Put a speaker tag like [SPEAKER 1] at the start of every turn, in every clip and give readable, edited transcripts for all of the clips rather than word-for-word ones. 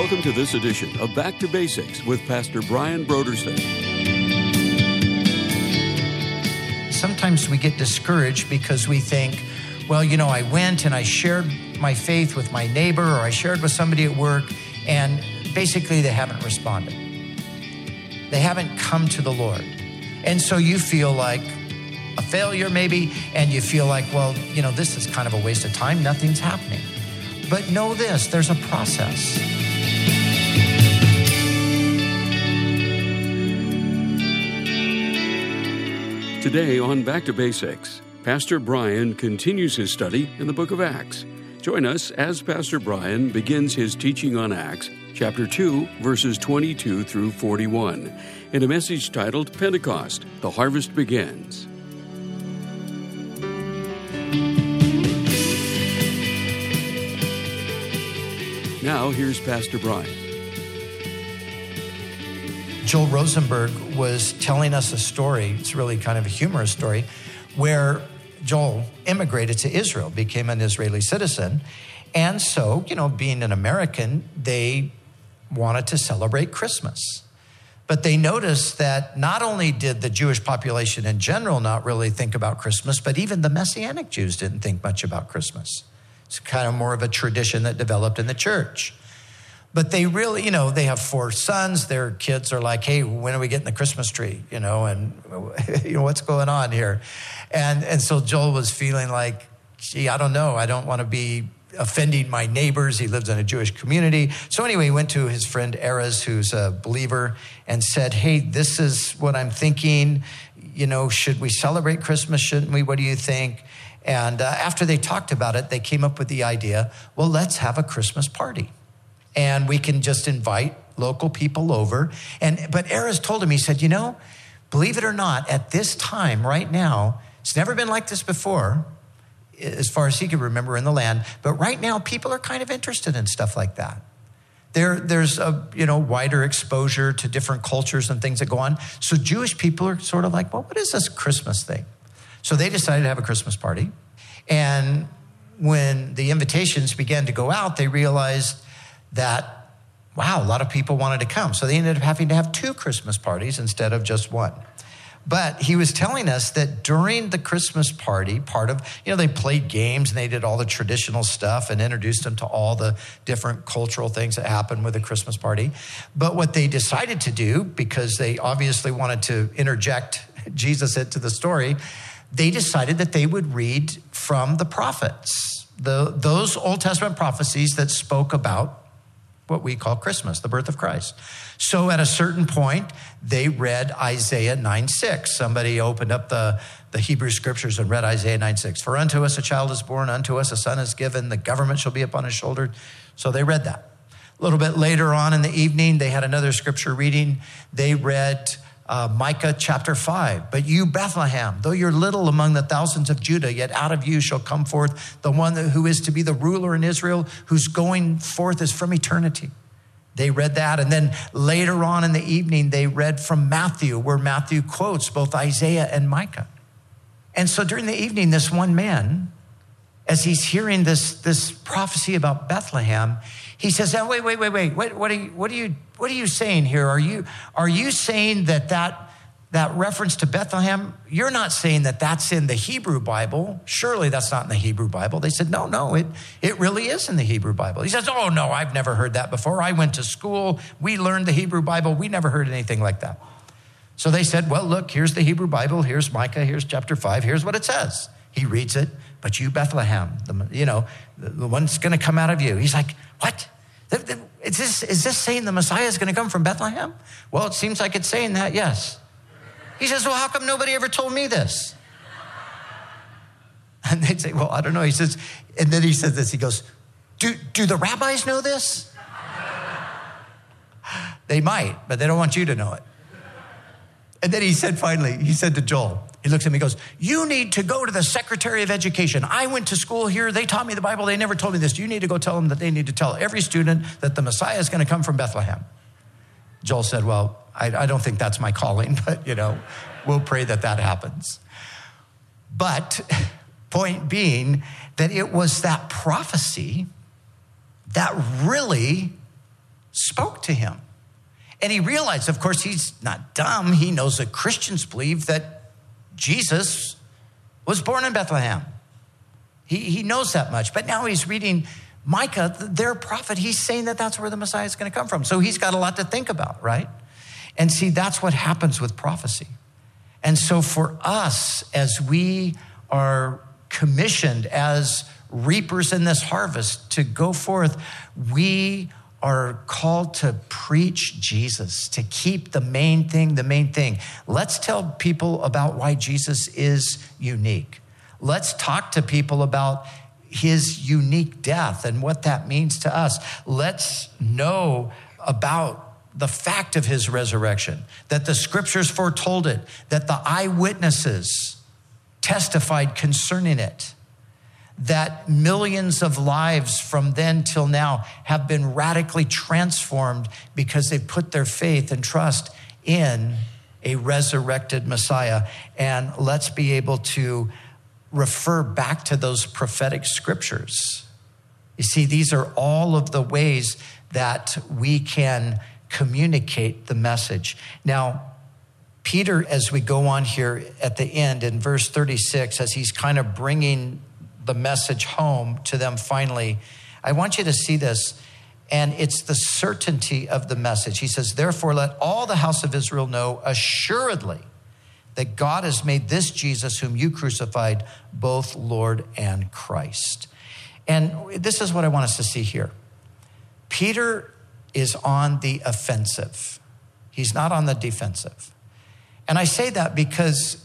[SPEAKER 1] Welcome to this edition of Back to Basics with Pastor Brian Brodersen.
[SPEAKER 2] Sometimes we get discouraged because we think, well, I went and I shared my faith with my neighbor, or I shared with somebody at work, and basically they haven't responded. They haven't come to the Lord. And so you feel like a failure maybe, and you feel like, well, this is kind of a waste of time. Nothing's happening. But know this, there's a process.
[SPEAKER 1] Today on Back to Basics, Pastor Brian continues his study in the book of Acts. Join us as Pastor Brian begins his teaching on Acts, chapter 2, verses 22 through 41, in a message titled Pentecost, The Harvest Begins. Now, here's Pastor Brian.
[SPEAKER 2] Joel Rosenberg was telling us a story, it's really kind of a humorous story, where Joel immigrated to Israel, became an Israeli citizen. And so, being an American, they wanted to celebrate Christmas. But they noticed that not only did the Jewish population in general not really think about Christmas, but even the Messianic Jews didn't think much about Christmas. It's kind of more of a tradition that developed in the church. But they really, they have 4 sons. Their kids are like, hey, when are we getting the Christmas tree? And what's going on here? And so Joel was feeling like, gee, I don't know. I don't want to be offending my neighbors. He lives in a Jewish community. So anyway, he went to his friend Erez, who's a believer, and said, hey, this is what I'm thinking. Should we celebrate Christmas? Shouldn't we? What do you think? And after they talked about it, they came up with the idea, well, let's have a Christmas party. And we can just invite local people over. But Erez told him, he said, believe it or not, at this time right now, it's never been like this before, as far as he could remember in the land. But right now, people are kind of interested in stuff like that. There's a wider exposure to different cultures and things that go on. So Jewish people are sort of like, well, what is this Christmas thing? So they decided to have a Christmas party. And when the invitations began to go out, they realized that, wow, a lot of people wanted to come. So they ended up having to have 2 Christmas parties instead of just 1. But he was telling us that during the Christmas party, part of, they played games and they did all the traditional stuff and introduced them to all the different cultural things that happen with a Christmas party. But what they decided to do, because they obviously wanted to interject Jesus into the story, they decided that they would read from the prophets, those Old Testament prophecies that spoke about what we call Christmas, the birth of Christ. So at a certain point, they read Isaiah 9:6. Somebody opened up the Hebrew scriptures and read Isaiah 9:6. For unto us a child is born, unto us a son is given, the government shall be upon his shoulder. So they read that. A little bit later on in the evening, they had another scripture reading. They read Micah chapter 5. But you, Bethlehem, though you're little among the thousands of Judah, yet out of you shall come forth the one who is to be the ruler in Israel, whose going forth is from eternity. They read that. And then later on in the evening, they read from Matthew, where Matthew quotes both Isaiah and Micah. And so during the evening, this one man, as he's hearing this prophecy about Bethlehem, he says, oh, wait. What are you saying here? Are you saying that reference to Bethlehem, you're not saying that that's in the Hebrew Bible? Surely that's not in the Hebrew Bible. They said, no, it really is in the Hebrew Bible. He says, oh, no, I've never heard that before. I went to school. We learned the Hebrew Bible. We never heard anything like that. So they said, well, look, here's the Hebrew Bible. Here's Micah. Here's chapter 5. Here's what it says. He reads it. But you, Bethlehem, the one's going to come out of you. He's like, what? Is this saying the Messiah is going to come from Bethlehem? Well, it seems like it's saying that, yes. He says, well, how come nobody ever told me this? And they'd say, well, I don't know. He says, and then he says this, he goes, do the rabbis know this? They might, but they don't want you to know it. And then he said to Joel, he looks at me and goes, you need to go to the Secretary of Education. I went to school here. They taught me the Bible. They never told me this. You need to go tell them that they need to tell every student that the Messiah is going to come from Bethlehem. Joel said, well, I don't think that's my calling, but, we'll pray that happens. But point being that it was that prophecy that really spoke to him. And he realized, of course, he's not dumb. He knows that Christians believe that Jesus was born in Bethlehem. He knows that much. But now he's reading Micah, their prophet. He's saying that that's where the Messiah is going to come from. So he's got a lot to think about, right? And see, that's what happens with prophecy. And so for us, as we are commissioned as reapers in this harvest to go forth, we are called to preach Jesus, to keep the main thing. Let's tell people about why Jesus is unique. Let's talk to people about his unique death and what that means to us. Let's know about the fact of his resurrection, that the scriptures foretold it, that the eyewitnesses testified concerning it, that millions of lives from then till now have been radically transformed because they put their faith and trust in a resurrected Messiah. And let's be able to refer back to those prophetic scriptures. You see, these are all of the ways that we can communicate the message. Now, Peter, as we go on here at the end in verse 36, as he's kind of bringing the message home to them finally, I want you to see this, and it's the certainty of the message. He says, therefore, let all the house of Israel know assuredly that God has made this Jesus whom you crucified both Lord and Christ. And this is what I want us to see here. Peter is on the offensive. He's not on the defensive. And I say that because,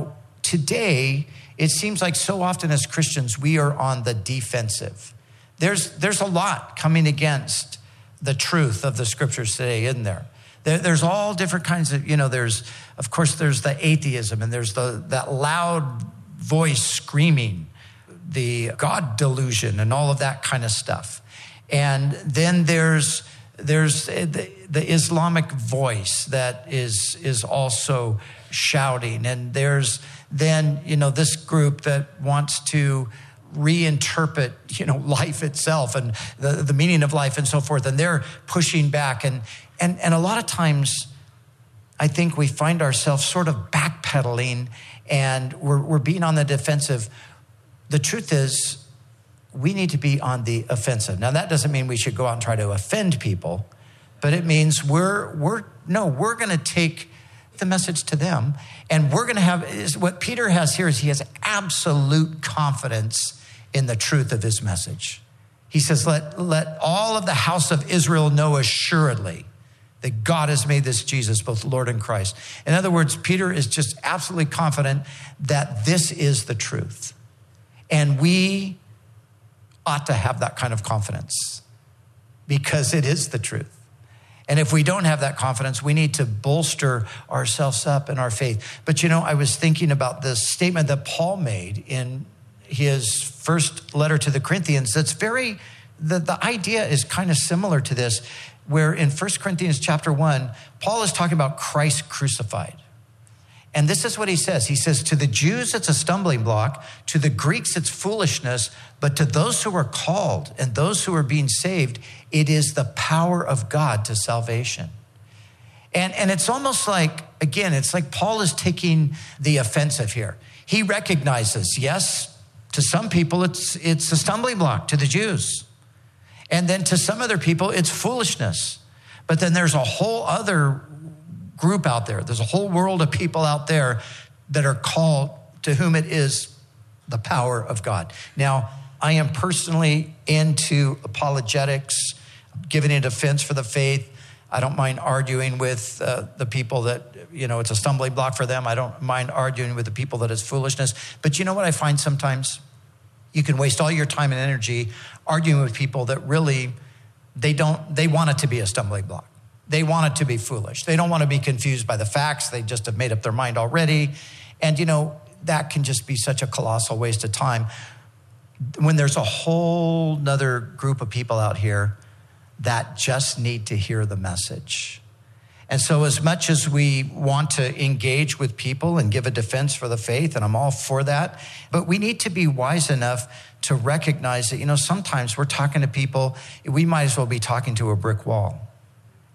[SPEAKER 2] today, it seems like so often as Christians, we are on the defensive. There's a lot coming against the truth of the scriptures today, isn't there? There's all different kinds of, there's the atheism, and there's that loud voice screaming, the God delusion and all of that kind of stuff. And then there's the Islamic voice that is also shouting. And there's then, this group that wants to reinterpret, life itself and the meaning of life and so forth. And they're pushing back. And a lot of times I think we find ourselves sort of backpedaling and we're being on the defensive. The truth is, we need to be on the offensive. Now, that doesn't mean we should go out and try to offend people, but it means we're going to take the message to them, and we're going to have, is what Peter has here is he has absolute confidence in the truth of his message. He says, let all of the house of Israel know assuredly that God has made this Jesus both Lord and Christ. In other words, Peter is just absolutely confident that this is the truth. And we ought to have that kind of confidence because it is the truth. And if we don't have that confidence, we need to bolster ourselves up in our faith. But I was thinking about this statement that Paul made in his first letter to the Corinthians. That's the idea is kind of similar to this, where in 1 Corinthians chapter 1, Paul is talking about Christ crucified. And this is what he says. He says, to the Jews, it's a stumbling block. To the Greeks, it's foolishness. But to those who are called and those who are being saved, it is the power of God to salvation. And it's almost like, again, it's like Paul is taking the offensive here. He recognizes, yes, to some people, it's a stumbling block to the Jews. And then to some other people, it's foolishness. But then there's a whole other group out there. There's a whole world of people out there that are called, to whom it is the power of God. Now, I am personally into apologetics, giving a defense for the faith. I don't mind arguing with the people that, it's a stumbling block for them. I don't mind arguing with the people that it's foolishness. But you know what I find sometimes? You can waste all your time and energy arguing with people that really, they want it to be a stumbling block. They want it to be foolish. They don't want to be confused by the facts. They just have made up their mind already. And, that can just be such a colossal waste of time when there's a whole nother group of people out here that just need to hear the message. And so as much as we want to engage with people and give a defense for the faith, and I'm all for that, but we need to be wise enough to recognize that, sometimes we're talking to people, we might as well be talking to a brick wall.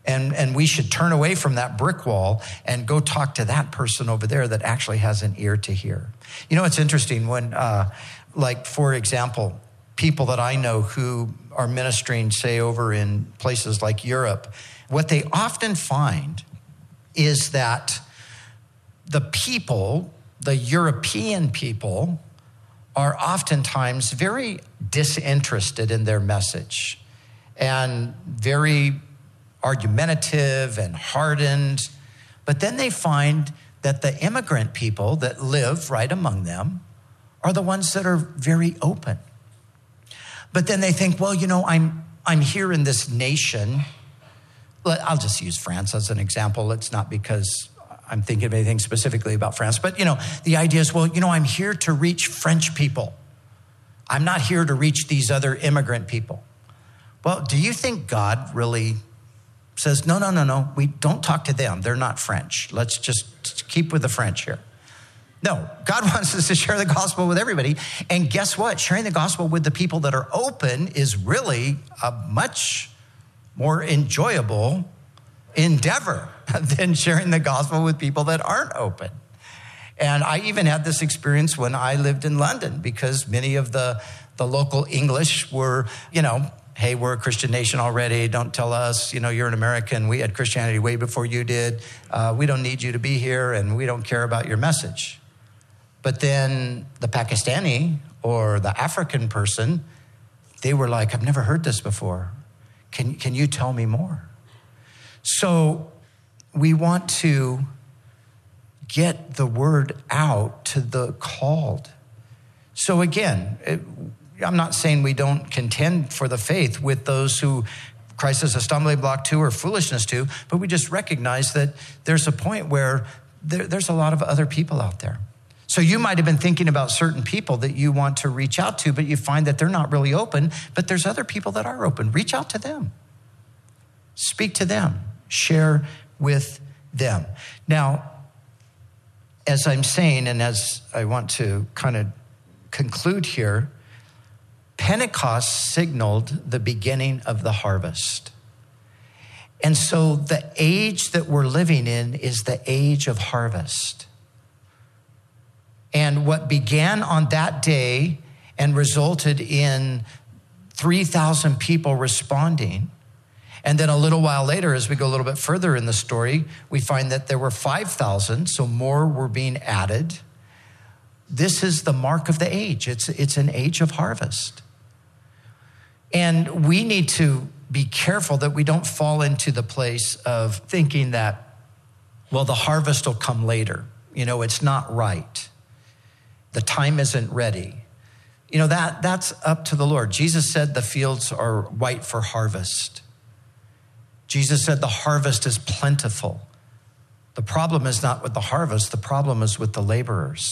[SPEAKER 2] And we should turn away from that brick wall and go talk to that person over there that actually has an ear to hear. You know, it's interesting when, like, for example, people that I know who are ministering, say, over in places like Europe, what they often find is that the people, the European people, are oftentimes very disinterested in their message and very argumentative and hardened. But then they find that the immigrant people that live right among them are the ones that are very open. But then they think, well, you know, I'm here in this nation. I'll just use France as an example. It's not because I'm thinking of anything specifically about France, but, you know, the idea is, well, you know, I'm here to reach French people. I'm not here to reach these other immigrant people. Well, do you think God really says, no, we don't talk to them. They're not French. Let's just keep with the French here. No, God wants us to share the gospel with everybody. And guess what? Sharing the gospel with the people that are open is really a much more enjoyable endeavor than sharing the gospel with people that aren't open. And I even had this experience when I lived in London, because many of the local English were, you know, hey, we're a Christian nation already. Don't tell us, you know, you're an American. We had Christianity way before you did. We don't need you to be here, and we don't care about your message. But then the Pakistani or the African person, they were like, I've never heard this before. Can you tell me more? So we want to get the word out to the called. So again, I'm not saying we don't contend for the faith with those who Christ is a stumbling block to or foolishness to, but we just recognize that there's a point where there's a lot of other people out there. So you might have been thinking about certain people that you want to reach out to, but you find that they're not really open, but there's other people that are open. Reach out to them. Speak to them. Share with them. Now, as I'm saying, and as I want to kind of conclude here, Pentecost signaled the beginning of the harvest. And so the age that we're living in is the age of harvest. And what began on that day and resulted in 3,000 people responding. And then a little while later, as we go a little bit further in the story, we find that there were 5,000, so more were being added. This is the mark of the age. It's an age of harvest. And we need to be careful that we don't fall into the place of thinking that, well, the harvest will come later. You know, it's not right. The time isn't ready. You know, that's up to the Lord. Jesus said the fields are white for harvest. Jesus said the harvest is plentiful. The problem is not with the harvest. The problem is with the laborers.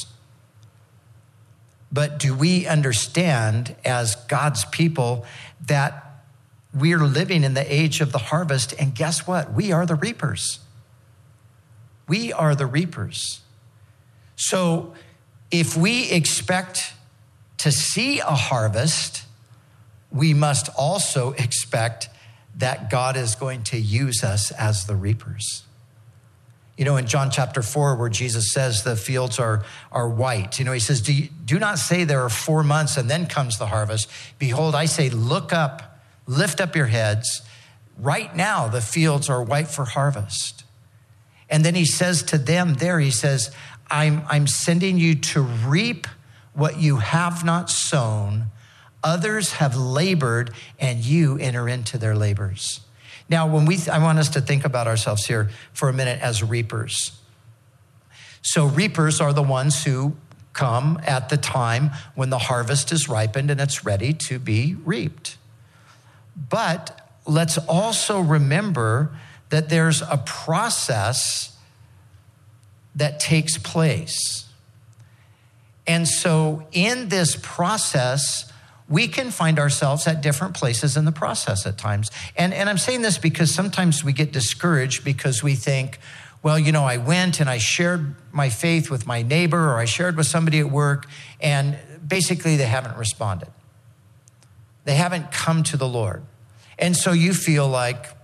[SPEAKER 2] But do we understand as God's people that we're living in the age of the harvest? And guess what? We are the reapers. We are the reapers. So if we expect to see a harvest, we must also expect that God is going to use us as the reapers. You know, in John chapter 4, where Jesus says the fields are white, you know, he says, do not say there are 4 months and then comes the harvest. Behold, I say, look up, lift up your heads. Right now, the fields are white for harvest. And then he says to them there, he says, I'm sending you to reap what you have not sown. Others have labored, and you enter into their labors. Now, I want us to think about ourselves here for a minute as reapers. So reapers are the ones who come at the time when the harvest is ripened and it's ready to be reaped. But let's also remember that there's a process that takes place. And so in this process, we can find ourselves at different places in the process at times. And I'm saying this because sometimes we get discouraged because we think, well, you know, I went and I shared my faith with my neighbor, or I shared with somebody at work, and basically they haven't responded. They haven't come to the Lord. And so you feel like,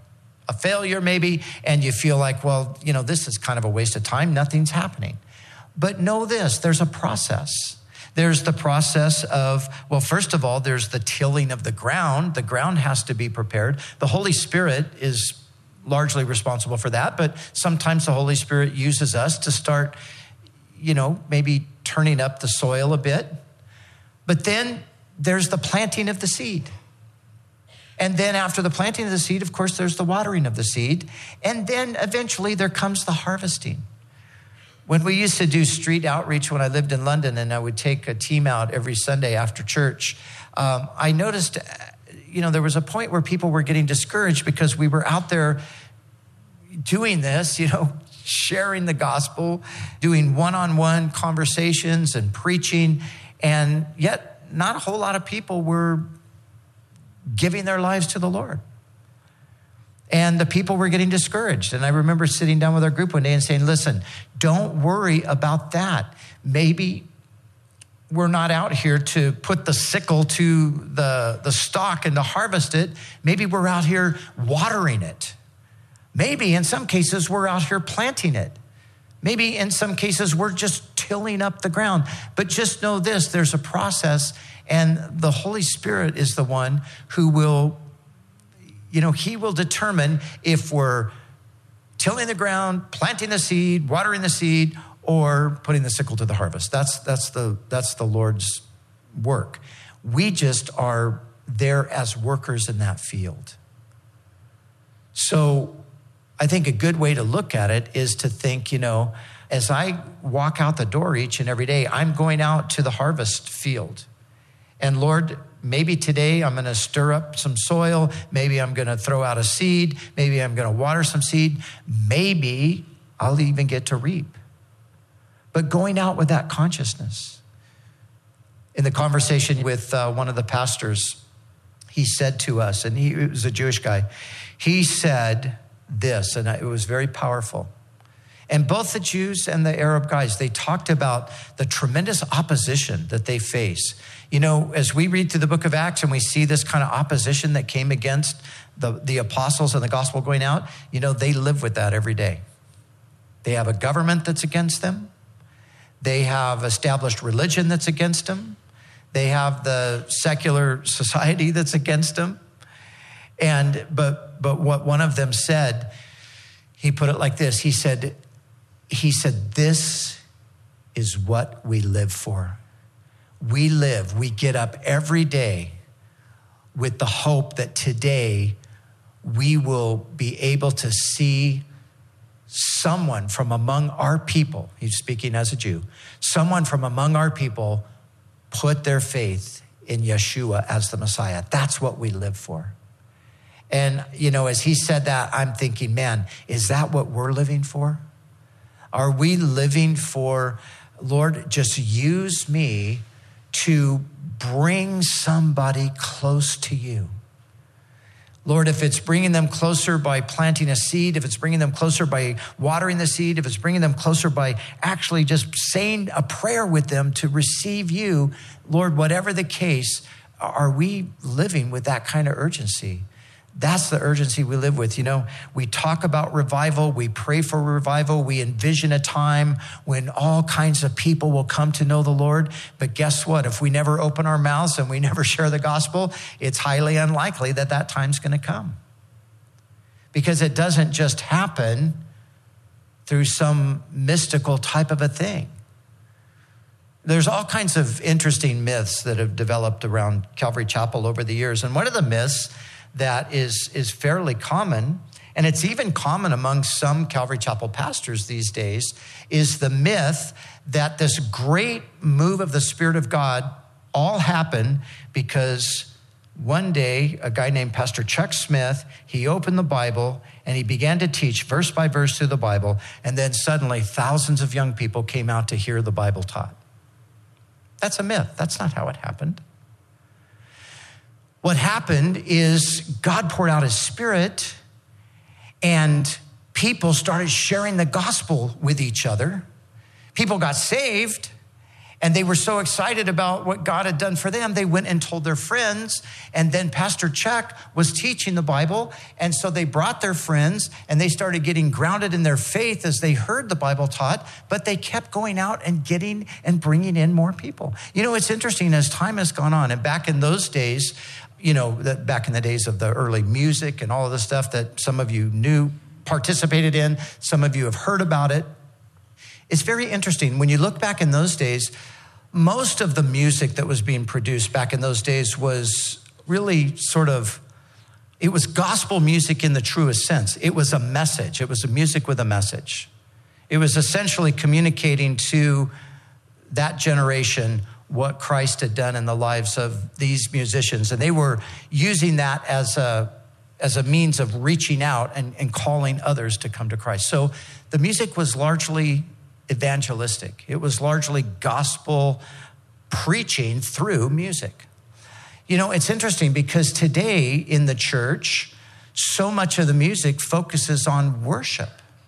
[SPEAKER 2] a failure maybe, and you feel like, well, this is kind of a waste of time. Nothing's happening. But know this, there's a process. There's the process of, well, first of all, there's the tilling of the ground. The ground has to be prepared. The Holy Spirit is largely responsible for that, but sometimes the Holy Spirit uses us to start, maybe turning up the soil a bit. But then there's the planting of the seed. And then after the planting of the seed, of course, there's the watering of the seed. And then eventually there comes the harvesting. When we used to do street outreach when I lived in London, and I would take a team out every Sunday after church, I noticed, there was a point where people were getting discouraged because we were out there doing this, sharing the gospel, doing one-on-one conversations and preaching, and yet not a whole lot of people were giving their lives to the Lord. And the people were getting discouraged. And I remember sitting down with our group one day and saying, listen, don't worry about that. Maybe we're not out here to put the sickle to the stalk and to harvest it. Maybe we're out here watering it. Maybe in some cases we're out here planting it. Maybe in some cases we're just tilling up the ground. But just know this, there's a process, and the Holy Spirit is the one who will, he will determine if we're tilling the ground, planting the seed, watering the seed, or putting the sickle to the harvest. That's the Lord's work. We just are there as workers in that field. So I think a good way to look at it is to think, as I walk out the door each and every day, I'm going out to the harvest field. And Lord, maybe today I'm going to stir up some soil. Maybe I'm going to throw out a seed. Maybe I'm going to water some seed. Maybe I'll even get to reap. But going out with that consciousness. In the conversation with one of the pastors, he said to us, and he was a Jewish guy, he said this, and it was very powerful. And both the Jews and the Arab guys, they talked about the tremendous opposition that they face. As we read through the book of Acts and we see this kind of opposition that came against the apostles and the gospel going out, they live with that every day. They have a government that's against them. They have established religion that's against them. They have the secular society that's against them. But what one of them said, he put it like this. He said, this is what we live for. We get up every day with the hope that today we will be able to see someone from among our people, he's speaking as a Jew, someone from among our people put their faith in Yeshua as the Messiah. That's what we live for. And, as he said that, I'm thinking, man, is that what we're living for? Are we living for, Lord, just use me to bring somebody close to you? Lord, if it's bringing them closer by planting a seed, if it's bringing them closer by watering the seed, if it's bringing them closer by actually just saying a prayer with them to receive you, Lord, whatever the case, are we living with that kind of urgency? That's the urgency we live with. We talk about revival. We pray for revival. We envision a time when all kinds of people will come to know the Lord. But guess what? If we never open our mouths and we never share the gospel, it's highly unlikely that time's going to come. Because it doesn't just happen through some mystical type of a thing. There's all kinds of interesting myths that have developed around Calvary Chapel over the years. And one of the myths that is fairly common, and it's even common among some Calvary Chapel pastors these days, is the myth that this great move of the Spirit of God all happened because one day a guy named Pastor Chuck Smith, he opened the Bible and he began to teach verse by verse through the Bible, and then suddenly thousands of young people came out to hear the Bible taught. That's a myth. That's not how it happened. What happened is God poured out his Spirit and people started sharing the gospel with each other. People got saved And they were so excited about what God had done for them, they went and told their friends. And then Pastor Chuck was teaching the Bible. And so they brought their friends and they started getting grounded in their faith as they heard the Bible taught. But they kept going out and getting and bringing in more people. You know, it's interesting as time has gone on. And back in those days, you know, back in the days of the early music and all of the stuff that some of you knew, participated in, some of you have heard about it. It's very interesting. When you look back in those days, most of the music that was being produced back in those days was really it was gospel music in the truest sense. It was a message. It was a music with a message. It was essentially communicating to that generation what Christ had done in the lives of these musicians. And they were using that as a means of reaching out and calling others to come to Christ. So the music was largely evangelistic. It was largely gospel preaching through music. You know, it's interesting because today in the church, so much of the music focuses on worship.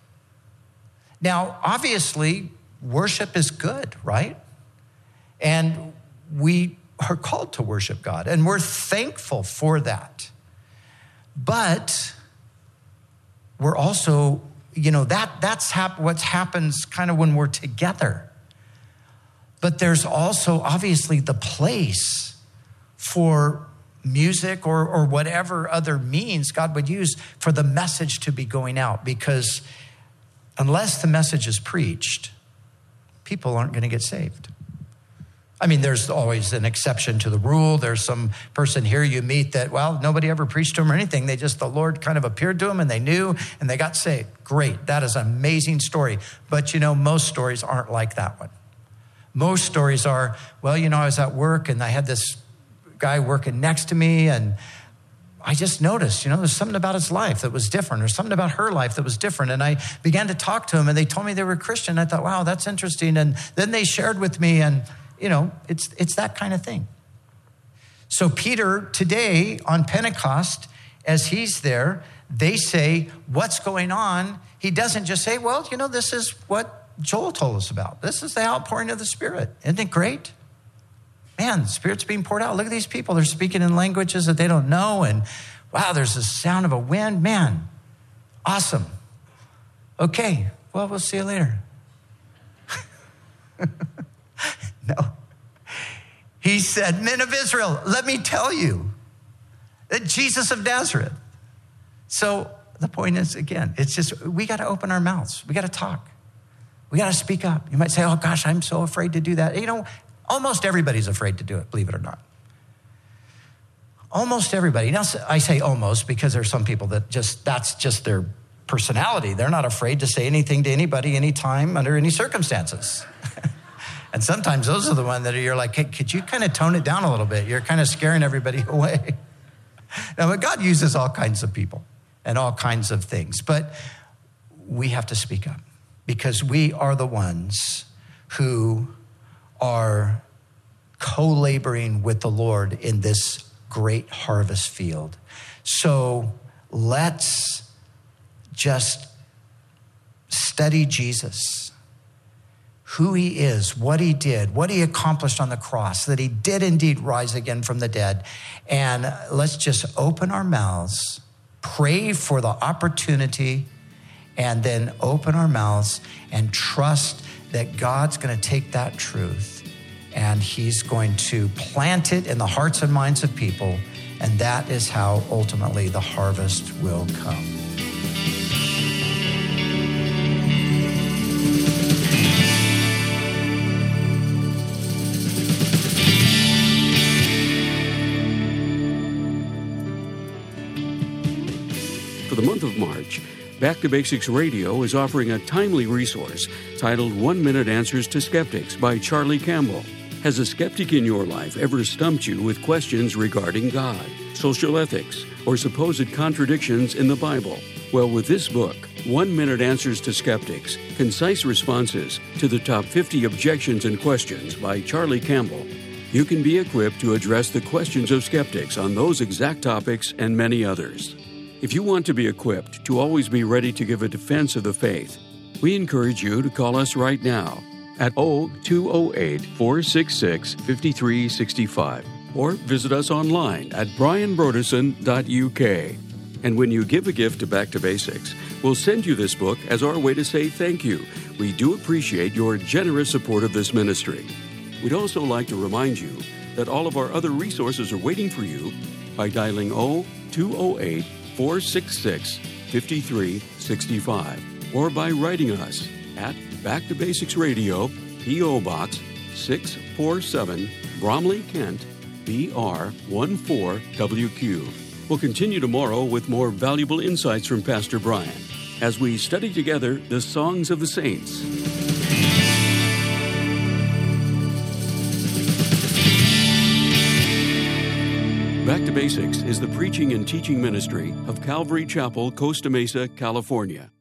[SPEAKER 2] Now, obviously, worship is good, right? And we are called to worship God, and we're thankful for that. But we're also, you know, that's what happens kind of when we're together. But there's also obviously the place for music or whatever other means God would use for the message to be going out. Because unless the message is preached, people aren't going to get saved. I mean, there's always an exception to the rule. There's some person here you meet that, well, nobody ever preached to them or anything. The Lord kind of appeared to them and they knew and they got saved. Great. That is an amazing story. But you know, most stories aren't like that one. Most stories are, well, you know, I was at work and I had this guy working next to me and I just noticed, you know, there's something about his life that was different or something about her life that was different. And I began to talk to him and they told me they were Christian. I thought, wow, that's interesting. And then they shared with me and, you know, it's that kind of thing. So Peter today on Pentecost, as he's there, they say, what's going on? He doesn't just say, well, you know, this is what Joel told us about. This is the outpouring of the Spirit. Isn't it great? Man, the Spirit's being poured out. Look at these people. They're speaking in languages that they don't know. And wow, there's the sound of a wind. Man, awesome. Okay, well, we'll see you later. No. He said, men of Israel, let me tell you that Jesus of Nazareth. So the point is, again, it's just, we got to open our mouths. We got to talk. We got to speak up. You might say, oh gosh, I'm so afraid to do that. You know, almost everybody's afraid to do it, believe it or not. Almost everybody. Now, I say almost because there's some people that that's just their personality. They're not afraid to say anything to anybody, anytime, under any circumstances. And sometimes those are the ones that you're like, hey, could you kind of tone it down a little bit? You're kind of scaring everybody away. Now, but God uses all kinds of people and all kinds of things. But we have to speak up because we are the ones who are co-laboring with the Lord in this great harvest field. So let's just study Jesus, who he is, what he did, what he accomplished on the cross, that he did indeed rise again from the dead. And let's just open our mouths, pray for the opportunity, and then open our mouths and trust that God's going to take that truth and he's going to plant it in the hearts and minds of people. And that is how ultimately the harvest will come.
[SPEAKER 1] For the month of March, Back to Basics Radio is offering a timely resource titled 1 Minute Answers to Skeptics by Charlie Campbell. Has a skeptic in your life ever stumped you with questions regarding God, social ethics, or supposed contradictions in the Bible? Well, with this book, 1 Minute Answers to Skeptics, concise responses to the top 50 objections and questions by Charlie Campbell, you can be equipped to address the questions of skeptics on those exact topics and many others. If you want to be equipped to always be ready to give a defense of the faith, we encourage you to call us right now at 0208-466-5365 or visit us online at brianbrodesson.uk. And when you give a gift to Back to Basics, we'll send you this book as our way to say thank you. We do appreciate your generous support of this ministry. We'd also like to remind you that all of our other resources are waiting for you by dialing 0208-466-5365 or by writing us at Back to Basics Radio, P.O. Box 647, Bromley, Kent, BR 14WQ. We'll continue tomorrow with more valuable insights from Pastor Brian as we study together the songs of the saints. Back to Basics is the preaching and teaching ministry of Calvary Chapel, Costa Mesa, California.